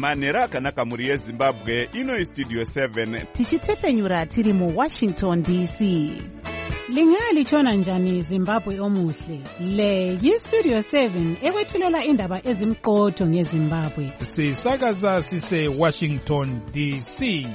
manhero akanaka mhuri yezimbabwe. Ino Studio 7 tichitefenyura tiri muWashington DC. Lingalitshona njani Zimbabwe omuhle? Le yiStudio 7 ekwethulela indaba ezimqotho ngeZimbabwe. Sisakaza sise Washington DC.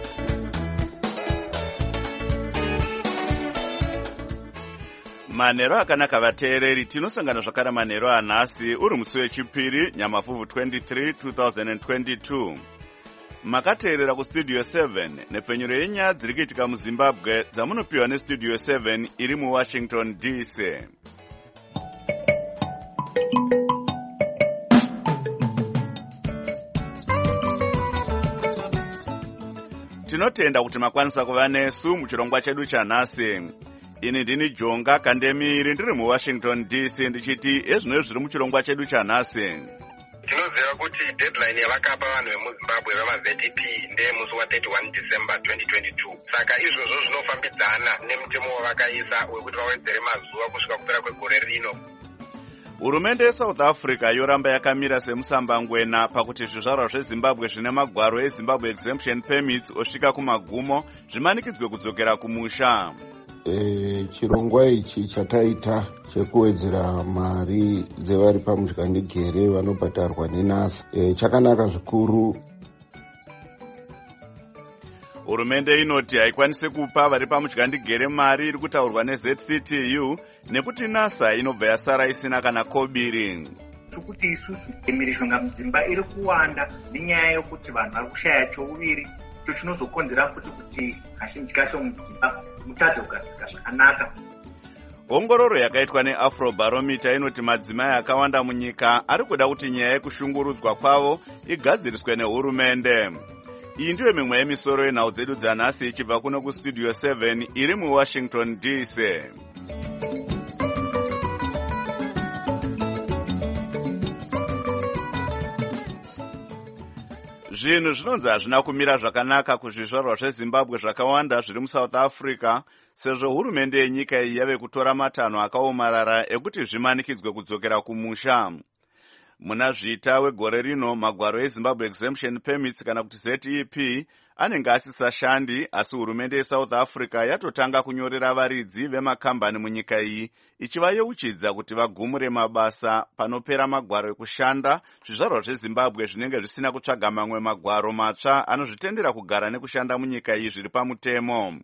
manhero akanaka vateereri, tinosangana zvakare manhero anhasi uri musi wechipiri Nyamavhuvhu 23 2022. Makateerera kuStudio 7 nepfenyuro yenyaya dziri kuitika muZimbabwe dzamunopiwa neStudio 7 iri muWashington DC. Tinotenda kuti makwanisa kuva nesu muchirongwa chedu chanhasi. Ini ndini Jonga Kandemiri ndiri muWashington DC ndichiti ezvino zviri muchirongwa chedu chanhasi. Tinoziva kuti deadline yavakapa vanhu vemuZimbabwe vama-ZEP ndemusi wa31 December 2022. Saka izvozvo zvinofambidzana nemutemo wavakaisa wekuti vawedzere mazuva kusvika kupera kwegore rino. Hurumende yeSouth Africa yoramba yakamira semusambangwena pakuti zvizvarwa zveZimbabwe zvine magwaro eZimbabwe Exemption Permits osvika kumagumo zvimanikidzwe kudzokera kumusha. Chirongwa ichi chataita chekuwedzera mari dzevari pamushikandigere vanobhadharwa neNASA chakanaka zvikuru. Hurumende inoti haikwanisi kupa vari pamushikandigere mari iri kutaurwa neZCTU nekuti NASA inobva yasara isina kana kobiri. Kuti isusu mirishonga mudzimba iri kuwanda nenyaya yokuti vanhu vari kushaya chouviri, icho chinozokonzera futi kuti kazhinji kacho mudzimba mutadze kugadzika zvakanaka. Ongororo yakaitwa neAfrobarometer inoti madzimai akawanda munyika ari kuda kuti nyaya yekushungurudzwa kwavo igadziriswe nehurumende. Iyi ndiyo mimwe yemisoro yenhau dzedu dzanhasi ichibva kuno kuStudio 7 iri muWashington DC. Zvinhu zvinonzi hazvina kumira zvakanaka kuzvizvarwa zveZimbabwe zvakawanda zviri muSouth Africa, sezvo hurumende yenyika iyi yave kutora matanho akaomarara ekuti zvimanikidzwe kudzokera kumusha. Muna zvita wegore rino magwaro eZimbabwe Exemption Permits kana kuti ZEP anenge asisashandi, asi hurumende yeSouth Africa yatotanga kunyorera varidzi vemakambani munyika iyi ichivayeuchidza kuti vagumure mabasa panopera magwaro ekushanda zvizvarwa zveZimbabwe zvinenge zvisina kutsvaga mamwe magwaro matsva anozvitendera kugara nekushanda munyika iyi zviri pamutemo.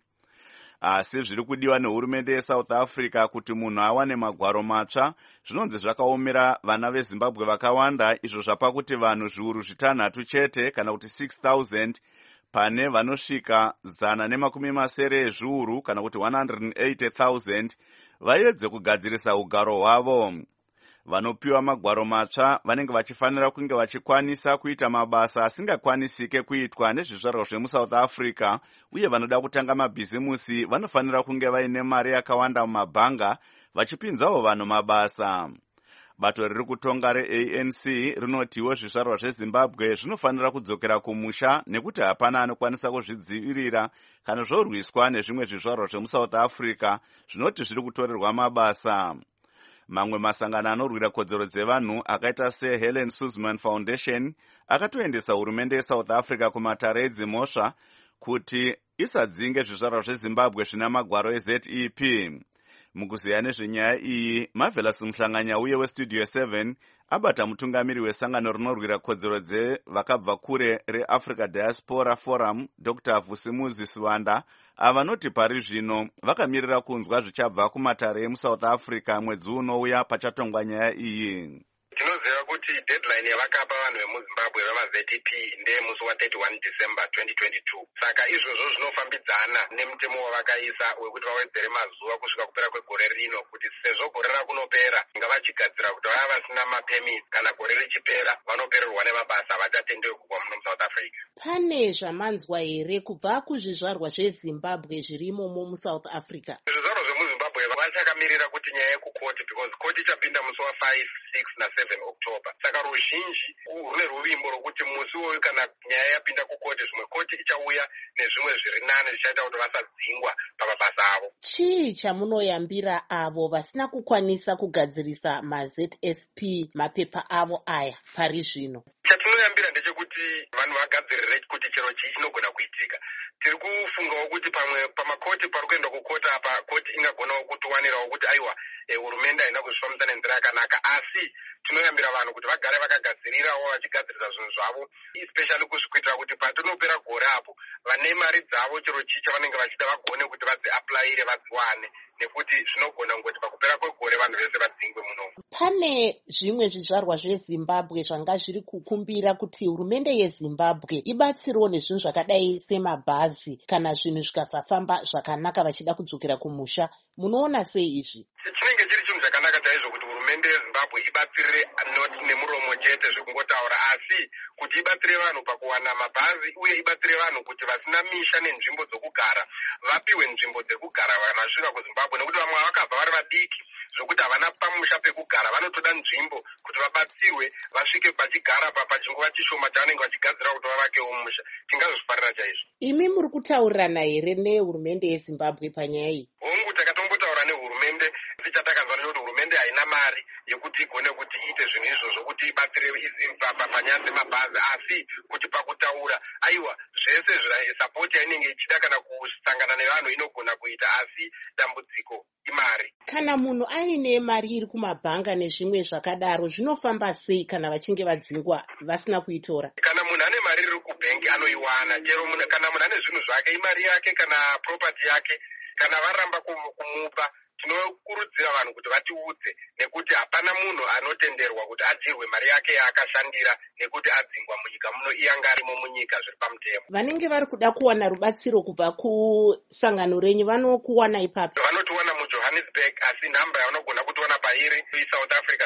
Asi zviri kudiwa nehurumende yeSouth Africa kuti munhu awane magwaro matsva zvinonzi zvakaomera vana veZimbabwe vakawanda, izvo zvapa kuti vanhu zviuru zvitanhatu chete kana kuti 6,000 pane vanosvika 170 ezviuru kana kuti 180,000 vaedze kugadzirisa ugaro hwavo. Vanopiwa magwaro matsva vanenge vachifanira kunge vachikwanisa kuita mabasa asingakwanisike kuitwa nezvizvarwa zvemuSouth Africa, uye vanoda kutanga mabhizimusi vanofanira kunge vaine mari yakawanda mumabhanga vachipinzawo vanhu mabasa. Bato riri kutonga reANC rinotiwo zvizvarwa zveZimbabwe zvinofanira kudzokera kumusha nekuti hapana anokwanisa kuzvidzivirira kana zvorwiswa nezvimwe zvizvarwa zvemuSouth Africa zvinoti zviri kutorerwa mabasa. Mamwe masangano anorwira kodzero dzevanhu akaita seHelen Suzman Foundation akatoendesa hurumende yeSouth Africa kumatare edzimhosva kuti isadzinge zvizvarwa zveZimbabwe zvina magwaro eZEP. Mukuziya nezvenyaya iyi, Marvelous Muhlanganya uye weStudio 7 abata mutungamiri wesangano rinorwira kodzero dzevakabva kure reAfrica Diaspora Forum, Dr. Vusimuzi Swanda, avanoti pari zvino vakamirira kunzwa zvichabva kumatare emuSouth Africa mwedzi unouya pachatongwa nyaya iyi. Tinoziva kuti deadline yavakapa vanhu vemuZimbabwe vama-ZEP ndemusi wa31 December 2022. Saka izvozvo zvinofambidzana nemutemo wavakaisa wekuti vawedzere mazuva kusvika kupera kwegore rino, kuti sezvo gore rakunopera ngavachigadzira kuti vaya vasina mapemiti kana gore richipera vanopererwa nemabasa havachatendewi kubva muno muSouth Africa. Pane zvamanzwa here kubva kuzvizvarwa zveZimbabwe zvirimo muSouth Africa? Zvizvarwa zvemuZimbabwe vachakamirira kuti nyaya yekukoti, because koti ichapinda musi wa5, 6 na7 October. Saka ruzhinji rune ruvimbo rokuti musi uyu kana nyaya yapinda kukoti, zvimwe koti ichauya nezvimwe zviri nane zvichaita kuti vasadzingwa pamabasa avo. Chii chamunoyambira avo vasina kukwanisa kugadzirisa maZSP mapepa avo aya pari zvino? Chatino chatinoyambira ndechekuti vanhu vagadzirire kuti chero chii chinogona kuitika. Tiri kufungawo kuti pamwe pamakoti pari kuenda kukota apa koti ingagonawo kutiwanirawo kuti aiwa hurumende haina kuzvifambisa nenzira yakanaka, asi tinoyambira vanhu kuti vagare vakagadzirirawo vachigadzirisa zvinhu zvavo, especially kuzvikuitira kuti patinopera gore apo vane mari dzavo chero chii chavanenge vachida vagone kuti vadziaplayire vadziwane, nekuti zvinogona ngoti pakupera kwegore vanhu vese vadzingwe munomu. Pane zvimwe zvizvarwa zveZimbabwe zvanga zviri kukumbira kuti hurumende yeZimbabwe ibatsirewo nezvinhu zvakadai semabhazi kana zvinhu zvikasafamba zvakanaka vachida kudzokera kumusha. Munoona sei izvi? Chinenge chiri chinhu chakanaka chaizvo kuti hurumende yeZimbabwe ibatsire not nemuromo chete zvekungotaura, asi kuti ibatsire vanhu pakuwana mabhazi uye ibatsire vanhu kuti vasina misha nenzvimbo dzokugara vapiwe nzvimbo dzekugara vanasvika kuZimbabwe, nekuti vamwe vakabva vari vadiki zvokuti havana pamusha pekugara, vanotoda nzvimbo kuti vabatsirwe vasvike pachigara pachinguva chishoma chavanenge vachigadzira kuti vavakewo musha. Tingazvifarira chaizvo. Imi muri kutaurirana here nehurumende yeZimbabwe panyaya iyi? Hongu, takatombotaura nehurumende tichatakazwa nekuti hurumende haina mari yekuti igone kuti iite zvinhu izvozvo kuti ibatsire panyaya dzemabhazi, asi kuti pakutaura aiwa zvese sapoti yainenge ichida kana kusangana nevanhu inogona kuita, asi dambudziko imari. Kana munhu aine mari iri kumabhanga nezvimwe zvakadaro zvinofamba sei kana vachinge vadzingwa vasina kuitora? Kana munhu ane mari iri kubhengi anoiwana, chero kana munhu ane zvinhu zvake, imari yake kana property yake, kana varamba kumupa tinokurudzira vanhu kuti vatiudze, nekuti hapana munhu anotenderwa kuti adyirwe mari yake yaakashandira nekuti adzingwa munyika muno iyanga arimo munyika zviri pamutemo. Vanenge vari kuda kuwana rubatsiro kubva kusangano renyu vanokuwana ipapi? Vanotiwana muJohannesburg, asi nhamba yavanogona kutiwana pairi South Africa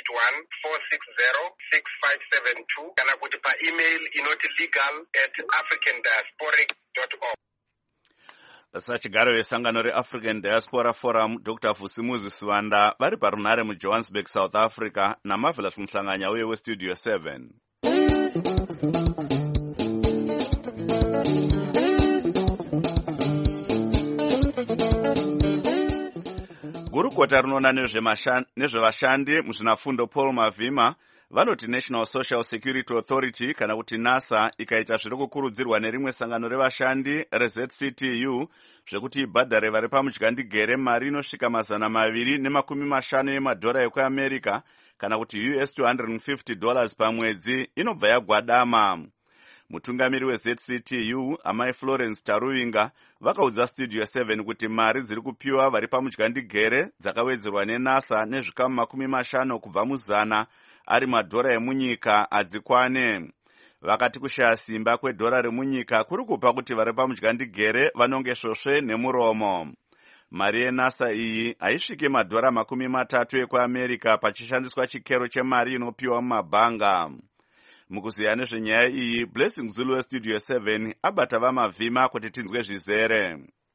081-460-6572 kana kuti paemail inoti legal@africandiasporic.org. Sachigaro vesangano reAfrican Diaspora Forum Dr. Vusimuzi Sivanda vari parunhare muJohannesburg, South Africa naMarvelous Mhlanganya uye weStudio 7. Gurukota rinoona nezvevashandi muzvinafundo Paul Mavhima vanoti National Social Security Authority kana kuti NASA ikaita zviri kukurudzirwa nerimwe sangano revashandi reZCTU zvekuti ibhadhare vari pamudyandigere mari inosvika $250 yemadhora ekuAmerica kana kuti US $250 pamwedzi inobva yagwadama. Mutungamiri weZCTU amai Florence Taruvinga vakaudza Studio 7 kuti mari dziri kupiwa vari pamudyandigere dzakawedzerwa neNASA nezvikamu 50 kubva muzana ari madhora emunyika adzikwane. Vakati kushaya simba kwedhora remunyika kuri kupa kuti vari pamudyandigere vanonge svosve nemuromo. Mari yeNASA iyi haisviki madhora 30 ekuAmerica pachishandiswa chikero chemari inopiwa mumabhanga. Mukuziya nezvenyaya iyi, Blessing Zulu weStudio 7 abata vaMavhima kuti tinzwe zvizere.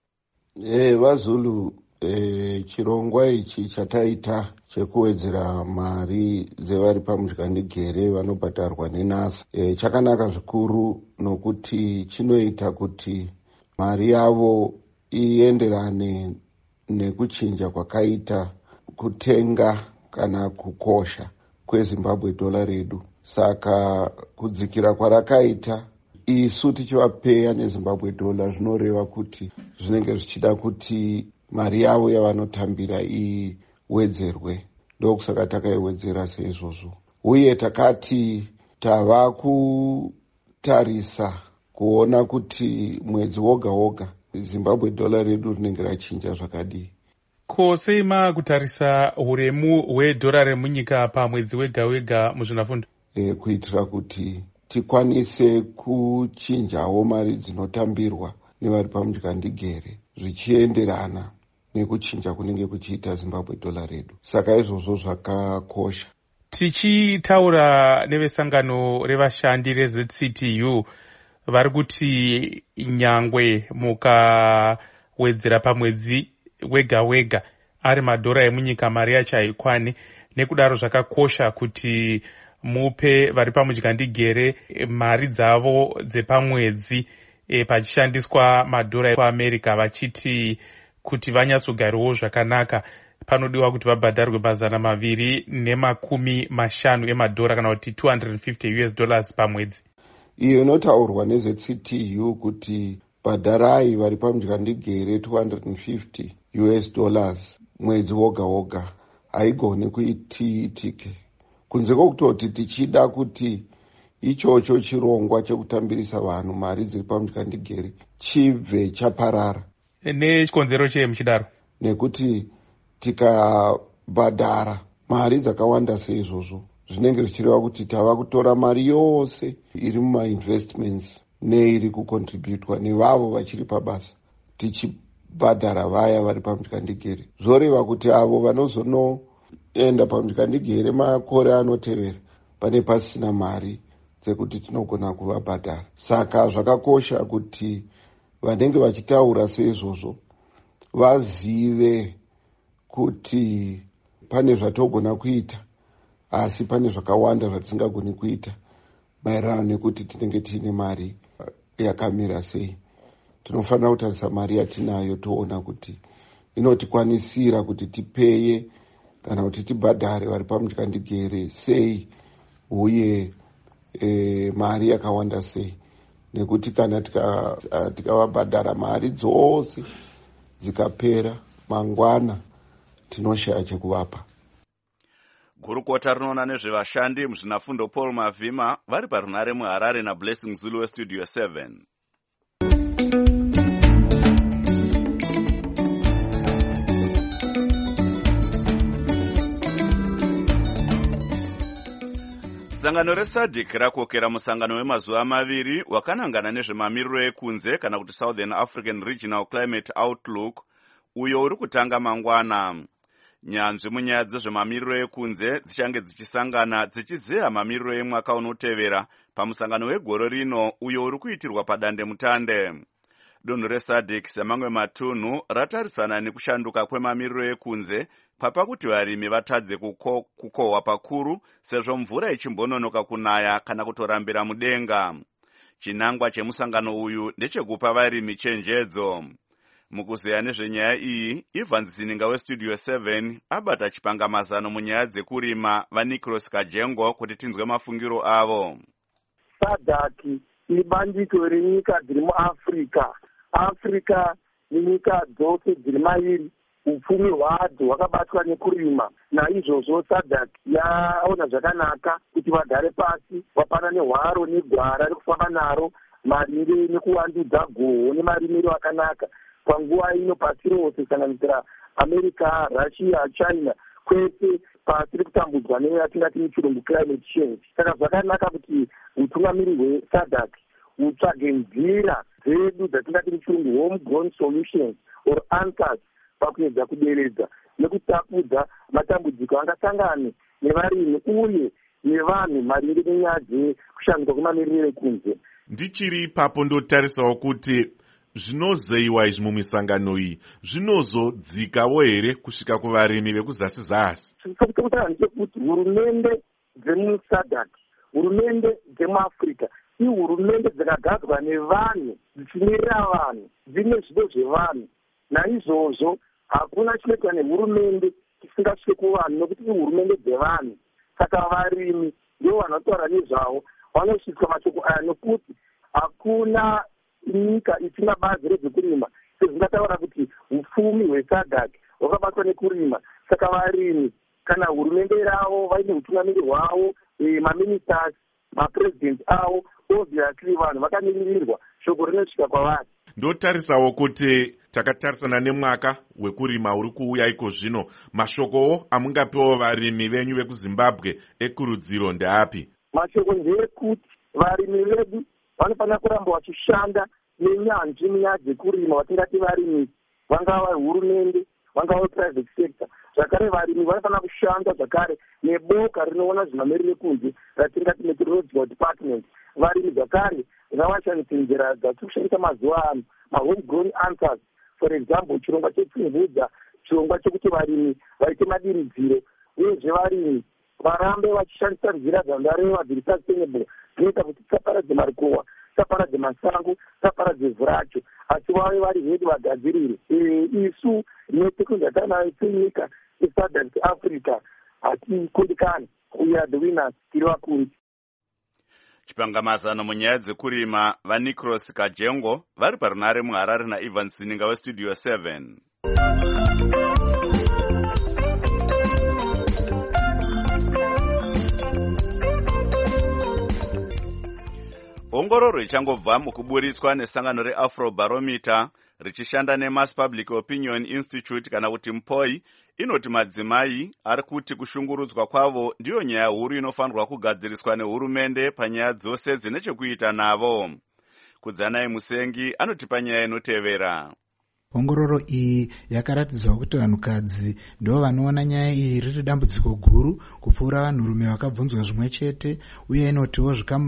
VaZulu, chirongwa ichi chataita chekuwedzera mari dzevari pamudyandigere vanobhadharwa neNASA chakanaka zvikuru, nokuti chinoita kuti mari yavo ienderane nekuchinja kwakaita kutenga kana kukosha kweZimbabwe dollar redu. Saka kudzikira kwarakaita isu tichivapeya neZimbabwe dollar zvinoreva kuti zvinenge zvichida kuti mari yavo yavanotambira iwedzerwe. Ndokusaka takaiwedzera seizvozvo, uye takati tava kutarisa kuona kuti mwedzi woga woga Zimbabwe dollar redu rinenge rachinja zvakadii. Ko sei makutarisa uremu hwedhora remunyika pamwedzi wega wega muzvinafundo? Kuitira kuti tikwanise kuchinjawo mari dzinotambirwa nevari pamudyandigere zvichienderana nekuchinja kunenge kuchiita Zimbabwe dollar redu. Saka izvozvo zvakakosha. Tichitaura nevesangano revashandi reZCTU vari kuti nyangwe mukawedzera pamwedzi wega wega ari madhora emunyika mari yacho haikwane, nekudaro zvakakosha kuti mupe vari pamudyandigere mari dzavo dzepamwedzi pachishandiswa madhora ekuAmerica, vachiti kuti vanyatsogariwo zvakanaka. panodiwa kuti vabhadharwe $250 emadhora kana kuti $250 pamwedzi. Iyo inotaurwa nezveCTU kuti bhadharai vari pamudyadigere $250 mwedzi woga woga haigoni kuitike, kunze kwokutoti tichida kuti ichocho chirongwa chekutambirisa vanhu mari dziri pamudyadigere chibve chaparara. Nechikonzero cheye muchidaro? Nekuti tikabhadhara mari dzakawanda seizvozvo zvinenge zvichireva kuti tava kutora mari yose iri mumainvestments neiri kukontributwa nevavo vachiri pabasa tichibhadhara vaya vari pamudyadigere. Zvoreva kuti avo vanozonoenda pamudyadigere makore anotevera pane pasina mari dzekuti tinogona kuvabhadhara. Saka zvakakosha kuti vanenge vachitaura seizvozvo vazive kuti pane zvatogona kuita asi pane zvakawanda zvatisingagoni kuita maererano nekuti tinenge tiine mari yakamira sei. Tinofanira kutarisa mari yatinayo toona kuti inotikwanisira kuti tipeye kana kuti tibhadhare vari pamudyadigere sei uye mari yakawanda sei, nekuti kana tikavabhadhara mari dzose dzikapera mangwana tinoshaya chekuvapa. Gurukota rinoona nezvevashandi muzvinafundo Paul Mavhima vari parunare muHarare naBlessing Zulu weStudio 7. Sangano reSADC rakokera musangano wemazuva maviri wakanangana nezvemamiriro ekunze kana kuti Southern African Regional Climate Outlook uyo uri kutanga mangwana. Nyanzvi munyaya dzezvemamiriro ekunze dzichange dzichisangana dzichizeya mamiriro emwaka unotevera pamusangano wegore rino uyo uri kuitirwa padandemutande. Dunhu reSADC semamwe matunhu ratarisana nekushanduka kwemamiriro ekunze papakuti varimi vatadze kukohwa pakuru sezvo mvura ichimbononoka kunaya kana kutorambira mudenga. Chinangwa chemusangano uyu ndechekupa varimi chenjedzo. Mukuzeya nezvenyaya iyi, Ivan Zininga weStudio 7 abata chipangamazano munyaya dzekurima vaNicholas Kajengo kuti tinzwe mafungiro avo. SADC ibandiko renyika dziri muAfrica. Africa nenyika dzose dziri mairi upfumi hwadzo hwakabatwa nekurima. Naizvozvo SADC yaona zvakanaka kuti vagare pasi vapanane hwaro negwara rekufamba naro maringe nekuwandudza goho nemarimiro akanaka panguva ino pasi rose kusanganisira America, Russia, China kwese pasi rekutambudzwa neyatingati muchirungu climate change. Saka zvakanaka kuti utungamiri hweSADC utsvage nzira dzedu dzatingati muchirungu homegrown solutions or answers pakuedza kuderedza nekutapudza matambudziko angasangane nevarimi uye nevanhu maringe nenyaya dzekushanduka kwemamiriro ekunze. Ndichiri ipapo ndotarisawo kuti zvinozeyiwa izvi mumisangano iyi zvinozodzikawo here kusvika kuvarimi vekuzasi zasi. Chekutanga ndechekuti hurumende dzemuSADC, hurumende dzemuAfrica ihurumende dzakagadzwa nevanhu dzichimirira vanhu dzine zvido zvevanhu. Naizvozvo hakuna chinoitwa nehurumende chisingasvike kuvanhu nekuti ihurumende dzevanhu. Saka varimi ndivo vanotaura nezvavo vanosvitswa mashoko aya nekuti hakuna nyika isina bazi rezvekurima sezvingataura kuti upfumi hweSADC hwakabatwa nekurima. Saka varimi kana hurumende ravo vaine utungamiri hwavo, maministers, mapresidents avo, obviously vanhu vakamiririrwa shoko rinosvika kwavari. Ndotarisawo kuti takatarisana nemwaka wekurima uri kuuya iko zvino, mashokowo amungapewo varimi venyu vekuZimbabwe ekurudziro ndeapi? Mashoko ndeyekuti varimi vedu vanofanira kuramba vachishanda nenyanzvi munyaya dzekurima vatingati varimi, vangava hurumende, vangava private sector. Zvakare varimi vanofanira kushanda zvakare neboka rinoona zvemamiriro ekunze ratingati meteorological department. Varimi zvakare ngavashandise nzira dzatikushandisa mazuva ano, mahomegrown answers. For example, chirongwa chepfumvudza, chirongwa chekuti varimi vaite madiridziro uyezve varimi varambe vachishandisa nzira dzandareva dziri sustainable dzinoita kuti tisaparadze marikowa, tisaparadze masango, tisaparadze ivhu racho, asi vave vari hedu vagadzirire. Isu neteknoloji yatanayo senyika SADC Africa hatikudikani. We are the winners, tiri vakuru. Chipangamazano munyaya dzekurima vaNicros Kajengo vari parunare muHarare naIvan Sininga weStudio 7. Ongororo ichangobva mukuburitswa nesangano reAfrobarometer richishanda neMass Public Opinion Institute kana kuti MPOI inoti madzimai ari kuti kushungurudzwa kwavo ndiyo nyaya huru inofanirwa kugadziriswa nehurumende panyaya dzose dzine chekuita navo. Kudzanai Musengi anotipa nyaya inotevera. Ongororo iyi yakaratidzwa kuti vanhukadzi ndivo vanoona nyaya iyi riri dambudziko guru kupfuura vanhurume vakabvunzwa zvimwe chete, uye inotiwo zvikamu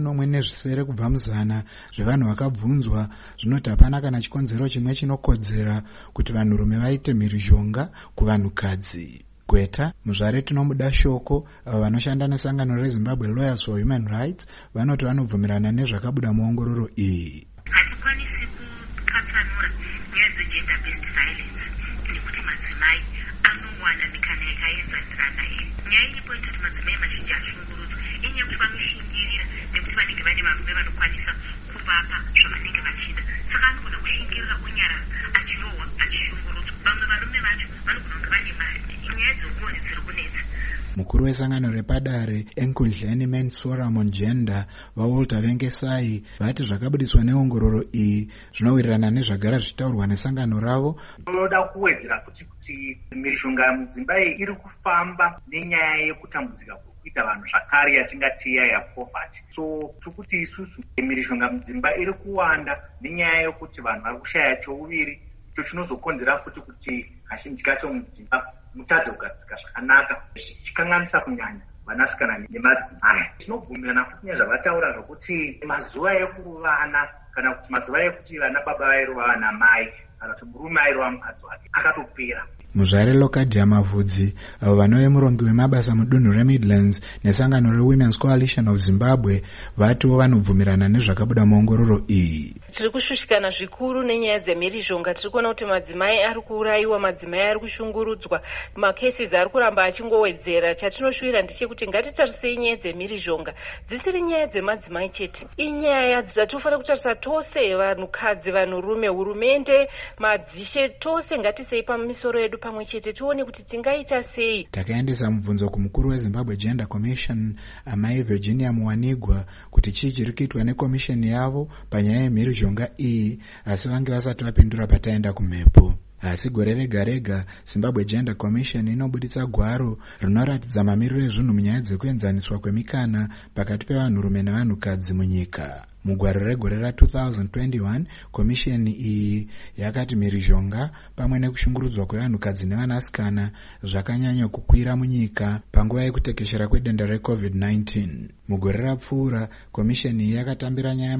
40 kubva muzana zvevanhu vakabvunzwa zvinoti hapana kana chikonzero chimwe chinokodzera kuti vanhurume vaite mhirizhonga kuvanhukadzi. Gweta muzvare tinomuda shoko avo vanoshanda nesangano reZimbabwe Lawyers for Human Rights vanoti vanobvumirana nezvakabuda muongororo iyi. Hatikwanisi kukatsanura nyaya dzegender based violence nekuti madzimai anowana mikana yakaenzanirana iri. Nyaya iripo kuti madzimai mazhinji ashungurudzwa inyaya kuti vanoshingirira nekuti vanenge vane varume vanokwanisa kuvapa zvavanenge vachida, saka anogona kushingirira unyara achirohwa achishungurudzwa. Vamwe varume vacho vanogona kunge vane mari. Nyaya dzeuoni dziri kunetsa. Mukuru wesangano repadare Enkundleni Men's Forum on Gender vaWalter Vengesai vati zvakabudiswa neongororo iyi zvinowirirana nezvagara zvichitaurwa nesangano ravo. Tinoda kuwedzera kuti mhirizhonga mudzimba iyi iri kufamba nenyaya yekutambudzika kuita vanhu zvakare yatingati ya poverty. So tikuti isusu mhirizhonga mudzimba iri kuwanda nenyaya yekuti vanhu vari kushaya chouviri, icho chinozokonzera futi kuti kazhinji kacho mudzimba mutadze kugadzika zvakanaka, zvichikanganisa kunyanya vanasikana nemadzimai. Tinobvumirana futi nezvavataura zvokuti mazuva ekuvana kana kuti mazuva ekuti vana baba vairova vana mai kana kuti murume airova mukadzi wake akatopera. Muzvare Lokadia Mavhudzi avo vanove murongi wemabasa mudunhu reMidlands nesangano reWomen's Coalition of Zimbabwe vatiwo vanobvumirana nezvakabuda muongororo iyi. Tiri kushushikana zvikuru nenyaya dzemhirizhonga. Tiri kuona kuti madzimai ari kuurayiwa, madzimai ari kushungurudzwa, makesi ari kuramba achingowedzera. Chatinoshuvira ndechekuti ngatitarisei nyaya dzemhirizhonga dzisiri nyaya dzemadzimai chete, inyaya dzatinofanira kutarisa tose, vanhukadzi, vanhurume, hurumende, madzishe, tose ngatisei pamisoro yedu pamwe chete tione kuti tingaita sei. Takaendesa mubvunzo kumukuru weZimbabwe Gender Commission amai Virginia Muwanigwa kuti chii chiri kuitwa nekomisheni yavo panyaya yemhirizhonga iyi, asi vange vasati vapindura pataenda kumhepo. Asi gore rega rega Zimbabwe Gender Commission inobuditsa gwaro rinoratidza mamiriro ezvinhu munyaya dzekuenzaniswa kwemikana pakati pevanhurume nevanhukadzi munyika. Mugwaro regore ra2021 komisheni iyi yakati mhirizhonga pamwe nekushungurudzwa kwevanhukadzi nevanasikana zvakanyanya kukwira munyika panguva yekutekeshera kwedenda reCovid-19. Mugore rapfuura komisheni iyi yakatambira nyaya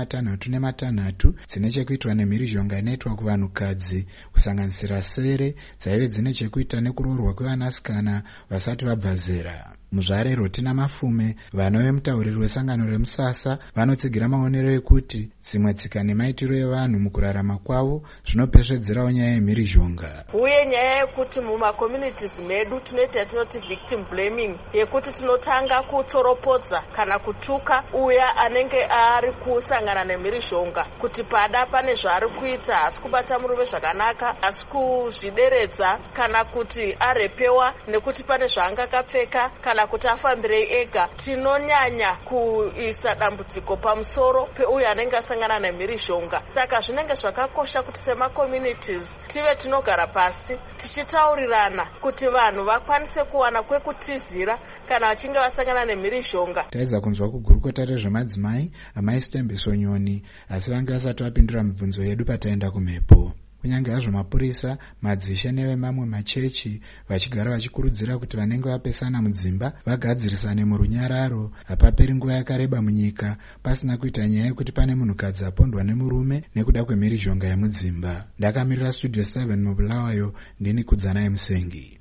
66 dzine chekuitwa nemhirizhonga inoitwa kuvanhukadzi, kusanganisira sere dzaive dzine chekuita nekuroorwa kwevanasikana vasati vabva zera. Muzvare Rotina Mafume vanove mutauriri wesangano remusasa vanotsigira maonero ekuti dzimwe tsika nemaitiro evanhu mukurarama kwavo zvinopesvedzerawo nyaya yemhirizhonga. Uye nyaya yekuti mumakommunities medu tinoita yatinoti victim blaming, yekuti tinotanga kutsoropodza kana kutuka uya anenge ari kusangana nemhirizhonga kuti pada pane zvaari kuita, hasi kubata murume zvakanaka, hasi kuzvideredza, kana kuti arepewa nekuti pane zvaangakapfeka, kana kuti afambirei ega. Tinonyanya kuisa dambudziko pamusoro peuyo anenge asangana nemhirizhonga. Saka zvinenge zvakakosha kuti sema-communities tive tinogara pasi tichitaurirana kuti vanhu vakwanise kuwana kwekutizira kana vachinge vasangana nemhirizhonga. Taedza kunzwa kugurukota rezvemadzimai amai Stembiso Nyoni, asi vange vasati vapindura mibvunzo yedu pataenda kumhepo. Kunyange hazvo mapurisa, madzishe nevemamwe machechi vachigara vachikurudzira kuti vanenge vapesana mudzimba vagadzirisane murunyararo, hapaperi nguva yakareba munyika pasina kuita nyaya yekuti pane munhukadzi apondwa nemurume nekuda kwemhirizhonga yemudzimba. Ndakamirira Studio 7 mubulawayo, ndini Kudzanai Musengi.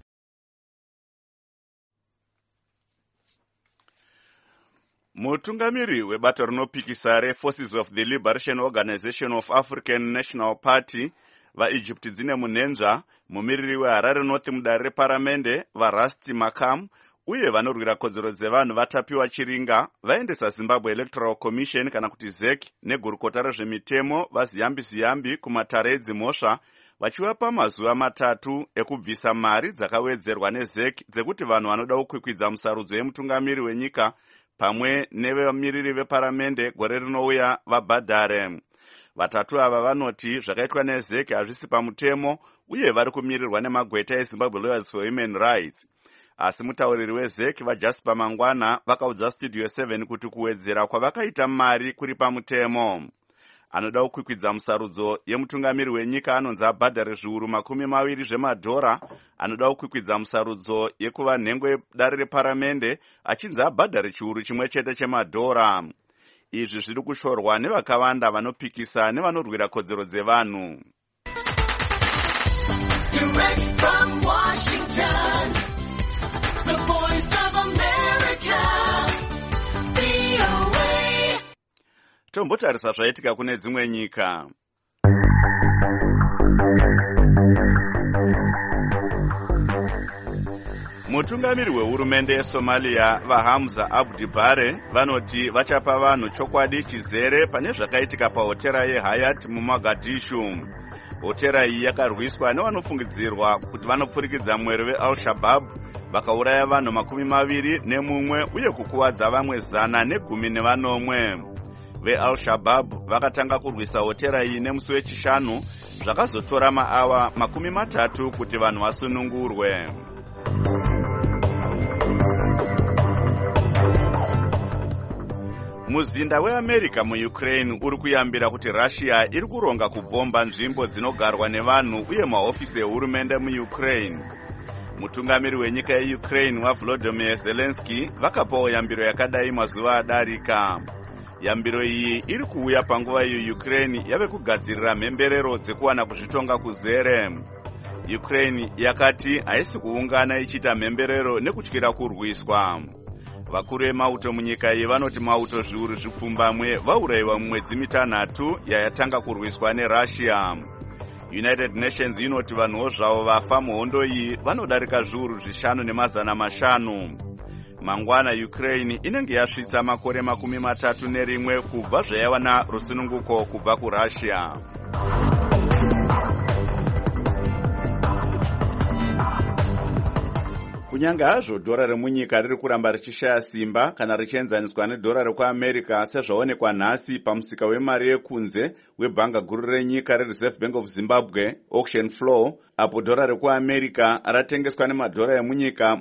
Mutungamiri webato rinopikisa reForces of the Liberation Organization of African National Party vaEgypt dzine munhenza mumiriri weHarare North mudare reparamende vaRusty Makam uye vanorwira kodzero dzevanhu vaTapiwa Chiringa vaendesa Zimbabwe Electoral Commission kana kuti ZEC negurukota rezvemitemo vaZiyambi kumatare edzimhosva vachivapa mazuva 3 ekubvisa mari dzakawedzerwa neZEC dzekuti vanhu vanoda kukwikwidza musarudzo yemutungamiri wenyika pamwe nevamiriri veparamende gore rinouya vabhadhare. Vatatu ava vanoti zvakaitwa neZEC hazvisi pamutemo uye vari kumirirwa nemagweta eZimbabwe Lawyers for Human Rights. Asi mutauriri weZEC vaJasper Mangwana vakaudza Studio 7 kuti kuwedzera kwavakaita mari kuri pamutemo. Anoda kukwikwidza musarudzo yemutungamiri wenyika anonzi abhadhare zviuru $20 zvemadhora. Anoda kukwikwidza musarudzo yekuva nhengo yedare reparamende achinzi abhadhare chiuru chimwe chete chemadhora. Izvi zviri kushorwa nevakawanda vanopikisa nevanorwira kodzero dzevanhu. Direct from Washington, the voice of America, VOA. Tombotarisa zvaitika kune dzimwe nyika. Mutungamiri wehurumende yeSomalia vaHamza Abdi Bare vanoti vachapa vanhu chokwadi chizere pane zvakaitika pahotera yeHayat muMogadishu. Hotera iyi yakarwiswa nevanofungidzirwa kuti vanopfurikidza mwero veAl-Shabaab vakauraya vanhu 21 uye kukuwadza vamwe 114. VeAl-Shabaab vakatanga kurwisa hotera iyi nemusi wechishanu zvakazotora maawa 30 kuti vanhu vasunungurwe. Muzinda weAmerica muUkraine uri kuyambira kuti Russia iri kuronga kubhomba nzvimbo dzinogarwa nevanhu uye mahofisi ehurumende muUkraine. Mutungamiri wenyika yeUkraine waVolodymyr Zelensky vakapawo yambiro yakadai mazuva adarika. Yambiro iyi iri kuuya panguva iyo Ukraine yave kugadzirira mhemberero dzekuwana kuzvitonga kuzere. Ukraine yakati haisi kuungana ichiita mhemberero nekutyira kurwiswa. Vakuru vemauto munyika iyi vanoti mauto zviuru zvipfumbamwe vaurayiwa mumwedzi 3 yayatanga kurwiswa neRussia. United Nations inoti vanhuwo zvavo vafa muhondo iyi vanodarika zviuru 5,500. Mangwana Ukraine inenge yasvitsa makore 31 kubva zvayawana rusununguko kubva kuRussia. Kunyanga hazvo dhora remunyika riri kuramba richishaya simba kana richienzaniswa nedhora rekuAmerica sezvaonekwa nhasi pamusika wemari yekunze webhanga guru renyika reReserve Bank of Zimbabwe auction floor, apo dhora rekuAmerica ratengeswa nemadhora emunyika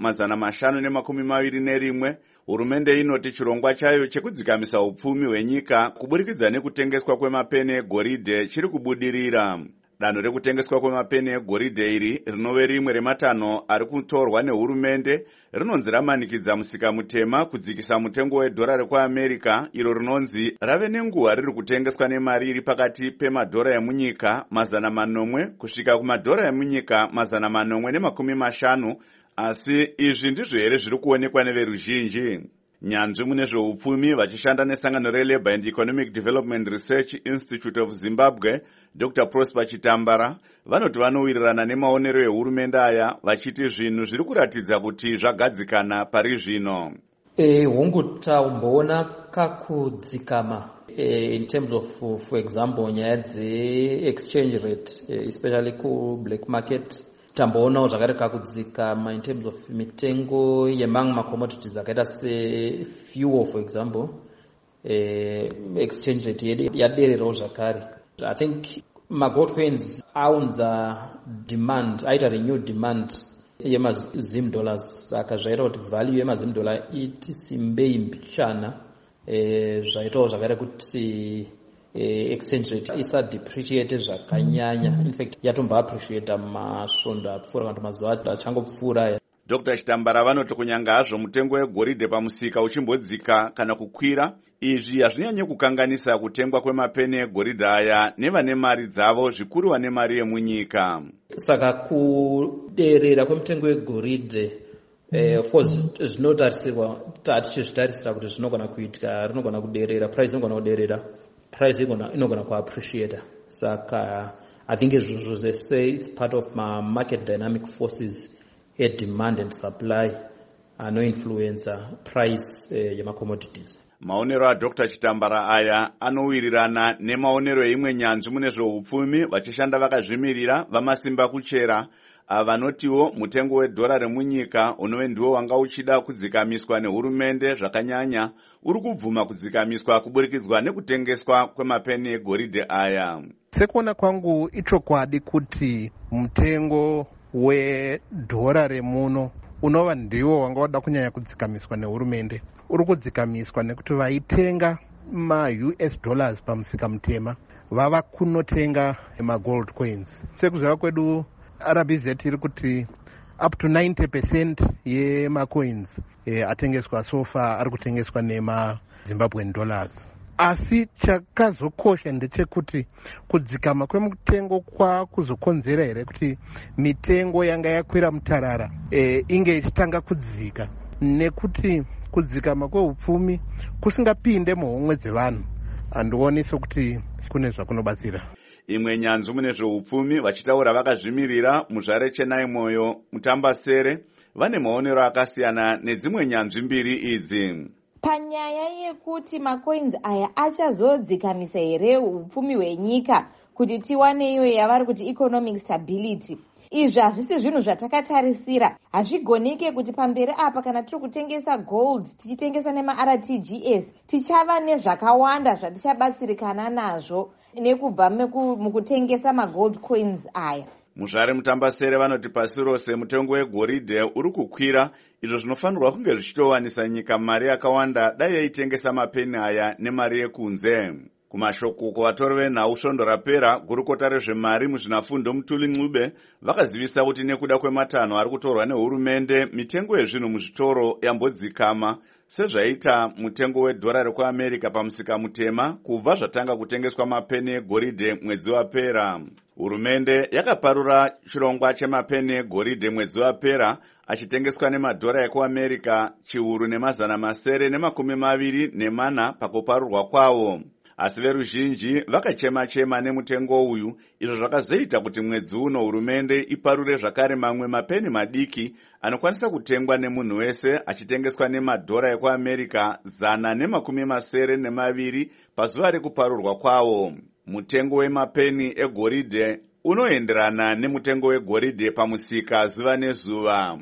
521. Hurumende inoti chirongwa chayo chekudzikamisa upfumi hwenyika kuburikidza nekutengeswa kwemapeni egoridhe chiri kubudirira. Danho rekutengeswa kwemapeni egoridhe iri rinove rimwe rematanho ari kutorwa nehurumende rinonzi ramanikidza musika mutema kudzikisa mutengo wedhora rekuAmerica iro rinonzi rave nenguva riri kutengeswa nemari iri pakati pemadhora emunyika 400 kusvika kumadhora emunyika 450. Asi izvi ndizvo here zviri kuonekwa neveruzhinji. Nyanzvi mune zveupfumi vachishanda nesangano reLabour and Economic Development Research Institute of Zimbabwe, Dr. Prosper Chitambara, vanoti vanowirirana nemaonero ehurumende aya vachiti zvinhu zviri kuratidza kuti zvagadzikana pari zvino. Hungutamboona kakudzikama in terms of, for example, nyaya dze-exchange rate, especially ku-black market. Tamboonawo zvakare kakudzikama in terms of mitengo yemamwe macommodities akaita sefuel, for example. Exchange rate yedu yadererawo zvakare. I think magold coins aunza demand, aita renewed demand yemazim dollars, saka zvaita kuti value yemazim dollar iti simbei mbichana, zvaitawo zvakare kuti exchange rate isa depreciate zvakanyanya. In fact yatomba appreciate masvondo apfuura kana mazuva achangopfuura. Dr. Chitambara vanoti kunyanga hazvo mutengo wegoridhe pamusika uchimbodzika kana kukwira, izvi hazvinyanye kukanganisa kutengwa kwemapeni egoridhe aya nevane mari dzavo zvikuru vane mari yemunyika. Saka kuderera kwemutengo wegoridhe of course zvinotarisirwa tichizvitarisira kuti zvinogona kuitika, rinogona kuderera, price inogona kuderera, price inogona kuappreciate. Saka I think as they say, it's part of my market dynamic forces, demand and supply, anoinfluenza price yema-commodities. Maonero aDr. Chitambara aya anowirirana nemaonero eimwe nyanzvi mune zveupfumi vachishanda vakazvimirira vamasimba kuchera vanotiwo mutengo wedhora remunyika unove ndiwo wanga uchida kudzikamiswa nehurumende zvakanyanya uri kubvuma kudzikamiswa kuburikidza nekutengeswa kwemapeni egoridhe aya. Sekuona kwangu ichokwadi kuti mutengo wedhora remuno unova ndiwo wanga wada kunyanya kudzikamiswa nehurumende. Uri kudzikamiswa nekuti vaitenga ma-US dollars pamusika mutema vava kunotenga ma-gold coins. Sekuziva kwedu RBZ iri kuti up to 90% yema-coins atengeswa so far ari kutengeswa nema-Zimbabwean dollars. Asi chakazokosha ndechekuti kudzikama kwemutengo kwakuzokonzera here kuti mitengo yanga yakwira mutarara inge ichitanga kudzika, nekuti kudzikama kweupfumi kusingapinde muhomwe dzevanhu handioni sokuti kune zvakunobatsira. Imwe nyanzvi mune zveupfumi vachitaura vakazvimirira muzvare Chenai Moyo Mutambasere vane maonero akasiyana nedzimwe nyanzvi mbiri idzi. Panyaya yekuti macoins aya achazodzikamisa here upfumi hwenyika kuti tiwane iyo yavari kuti economic stability, izvi hazvisi zvinhu zvatakatarisira. Hazvigonike kuti pamberi apa kana tiri kutengesa gold tichitengesa nema-RTGS tichava nezvakawanda zvatichabatsirikana nazvo nekubva mukutengesa magold coins aya. Muzvare Mutambasere vanoti pasi rose mutengo wegoridhe uri kukwira, izvo zvinofanirwa kunge zvichitowanisa nyika mari yakawanda dai yaitengesa mapeni aya nemari yekunze. Kumashoko kuvatori venhau svondo rapera, gurukota rezvemari muzvinafundo Mutuli Ncube vakazivisa kuti nekuda kwematanho ari kutorwa nehurumende mitengo yezvinhu muzvitoro yambodzikama sezvaita mutengo wedhora rekuAmerica pamusika mutema kubva zvatanga kutengeswa mapeni egoridhe mwedzi wapera. Hurumende yakaparura chirongwa chemapeni egoridhe mwedzi wapera achitengeswa nemadhora ekuAmerica 1,924 pakuparurwa kwawo. Asi veruzhinji vakachema-chema nemutengo uyu, izvo zvakazoita kuti mwedzi uno hurumende iparure zvakare mamwe mapeni madiki anokwanisa kutengwa nemunhu wese achitengeswa nemadhora ekuAmerica 172 pazuva rekuparurwa kwawo. Mutengo wemapeni egoridhe unoenderana nemutengo wegoridhe pamusika zuva nezuva.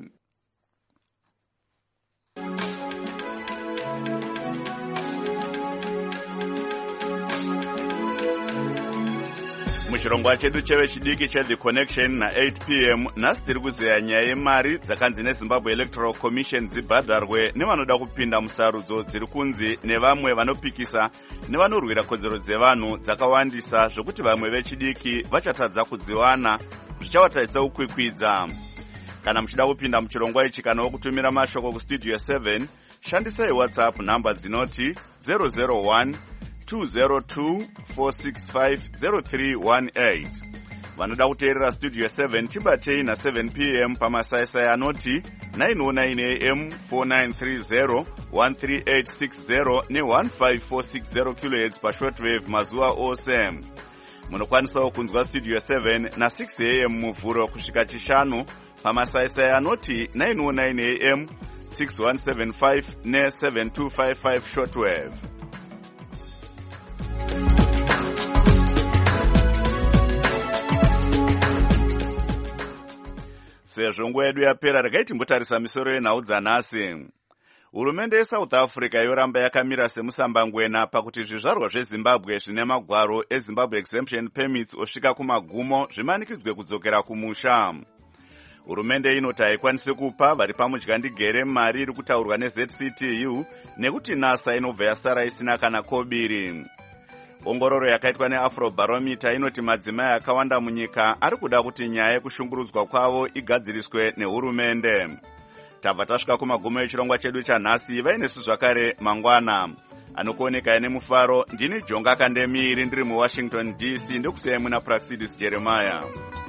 Muchirongwa chedu cheve chidiki cheThe Connection na8 p.m. nhasi tiri kuzeya nyaya yemari dzakanzi neZimbabwe Electoral Commission dzibhadharwe nevanoda kupinda musarudzo dziri kunzi nevamwe vanopikisa nevanorwira kodzero dzevanhu dzakawandisa zvokuti vamwe vechidiki vachatadza kudziwana zvichavatarisa kukwikwidza. Kana muchida kupinda muchirongwa ichi kana wokutumira mashoko kustudio 7 shandisai WhatsApp nhamba dzinoti 001 202-465-0318. Vanoda kuteerera studio 7 tibatei na7 p.m. pamasaisai anoti 909 am 4930 13860 ne15460 kHz pashortwave mazuva ose. Munokwanisawo kunzwa studio 7 na6 am muvhuro kusvika chishanu pamasaisai anoti 909 am 6175 ne7255 shortwave. Sezvo nguva yedu yapera, regai timbotarisa misoro yenhau dzanhasi. Hurumende yeSouth Africa yoramba yakamira semusambangwena pakuti zvizvarwa zveZimbabwe zvine magwaro eZimbabwe Exemption Permits osvika kumagumo zvimanikidzwe kudzokera kumusha. Hurumende inoti haikwanisi kupa vari pamudyandigere mari iri kutaurwa neZCTU nekuti NASA inobva yasara isina kana kobiri. Ongororo yakaitwa neAfrobarometer inoti madzimai akawanda munyika ari kuda kuti nyaya yekushungurudzwa kwavo igadziriswe nehurumende. Tabva tasvika kumagumo echirongwa chedu chanhasi. Vainesu zvakare mangwana anokuoneka nemufaro. Ndini Jonga Kandemiri ndiri muWashington DC, ndokusiyai muna Praxidis Jeremiah.